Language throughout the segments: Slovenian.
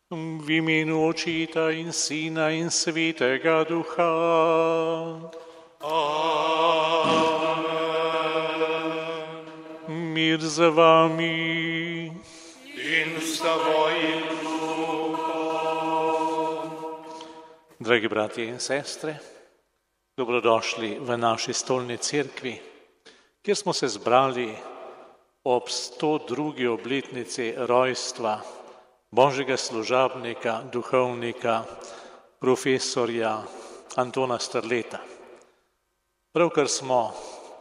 V imenu Očeta in Sina in Svetega Duha. Amen. Mir z vami. In s tvojim duhom. Dragi bratje in sestre, dobrodošli v naši stolni cerkvi, kjer smo se zbrali ob 102. obletnici rojstva Božjega služabnika, duhovnika, profesorja Antona Strleta. Pravkar smo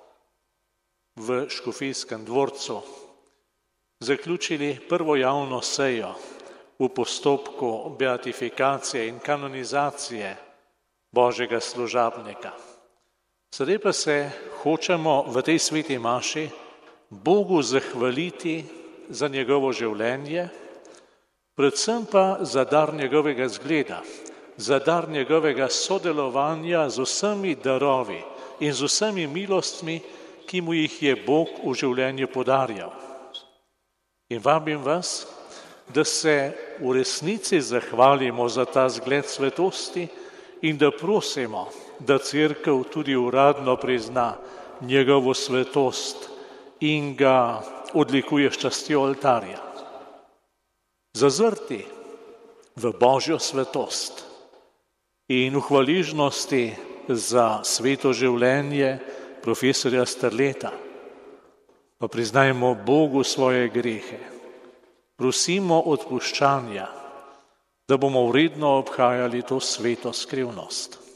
v Škofijskem dvorcu zaključili prvo javno sejo v postopku beatifikacije in kanonizacije Božjega služabnika. Sedaj pa se hočemo v tej sveti maši Bogu zahvaliti za njegovo življenje, predvsem pa za dar njegovega zgleda, za dar njegovega sodelovanja z vsemi darovi in z vsemi milostmi, ki mu jih je Bog v življenju podarjal. In vabim vas, da se v resnici zahvalimo za ta zgled svetosti in da prosimo, da Cerkev tudi uradno prizna njegovo svetost in ga odlikuje s častjo oltarja. Zazrti v Božjo svetost in v hvaležnosti za sveto življenje profesorja Strleta, pa priznajmo Bogu svoje grehe, prosimo odpuščanja, da bomo vredno obhajali to sveto skrivnost.